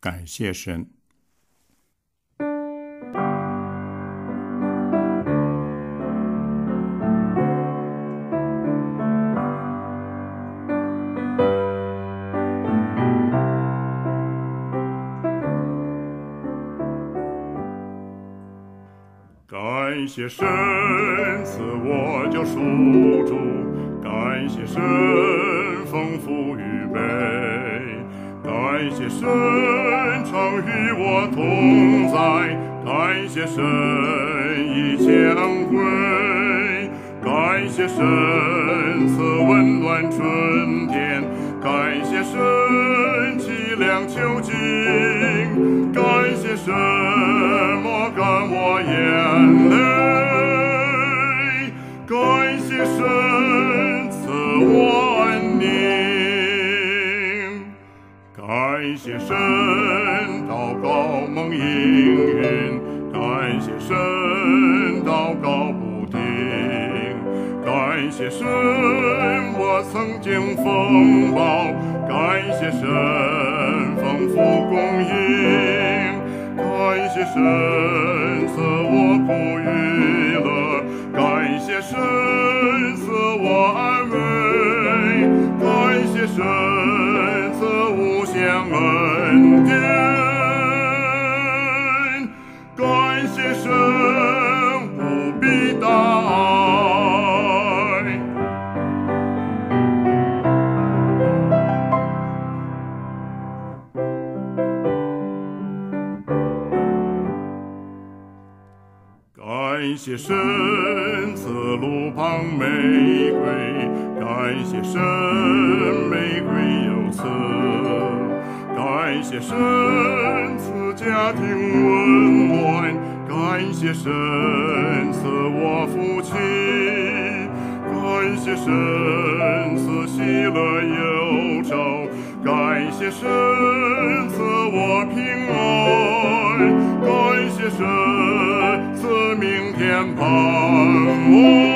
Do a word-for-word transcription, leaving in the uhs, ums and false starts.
感谢神。感谢神赐我救赎主，感谢神丰富预备，感谢神常与我同在，感谢神以将归，感谢神赐温暖春天，感谢神凄凉秋景，感谢神抹干我眼泪，感谢神赐我安宁，感谢神祷告蒙应允，感谢神祷告不停，感谢神我曾经风暴，感谢神丰富供应，感谢神赐我不娱乐，感谢神赐我安慰，感谢神赐无限恩典，感谢神无比大爱。感谢神赐路旁玫瑰，感谢神玫瑰有刺，感谢神赐家庭温暖，感谢神赐我父亲，感谢神赐喜乐忧愁，感谢神赐我平安，感谢神赐明天盼望。